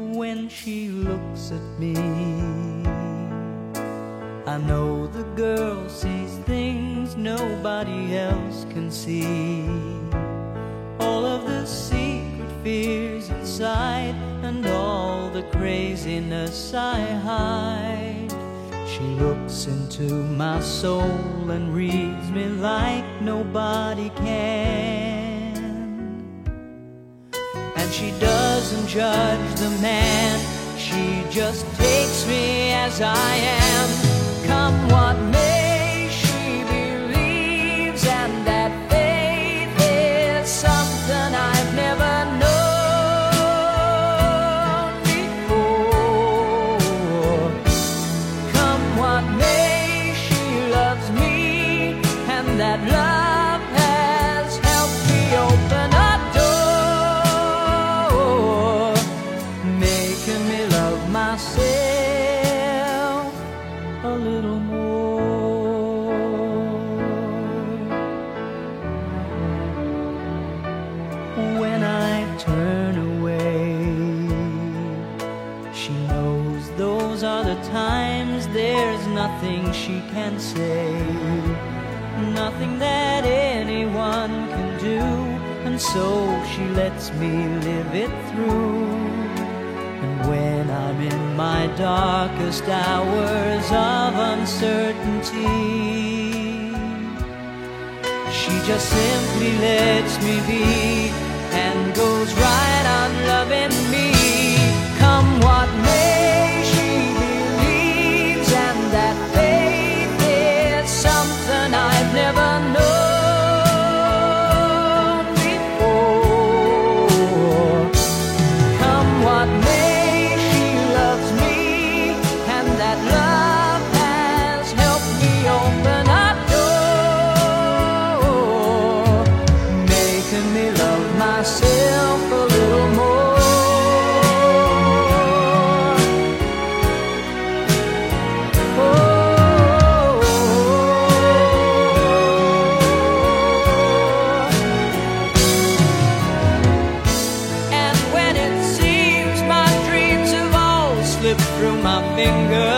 when she looks at me. I know the girl sees things nobody else can see. All of the secret fears inside and all the craziness I hide. She looks into my soul and reads me like nobody can. And she doesn't judge the man, she just takes me as I am. Come what may, she believes, and that faith is something I've never known before. Come what may, she loves me, and that love has helped me open a door, making me love myself a little more. When I turn away, she knows those are the times there's nothing she can say, nothing that anyone can do, and so she lets me live it through. And when I'm in my darkest hours of uncertainty, she just simply lets me be and goes right on loving me. Come what may, she believes, and that faith is something I've never known before. Come what may, she loves me, and that love has helped me open a door, making me love myself a little more. And when it seems my dreams have all slipped through my fingers,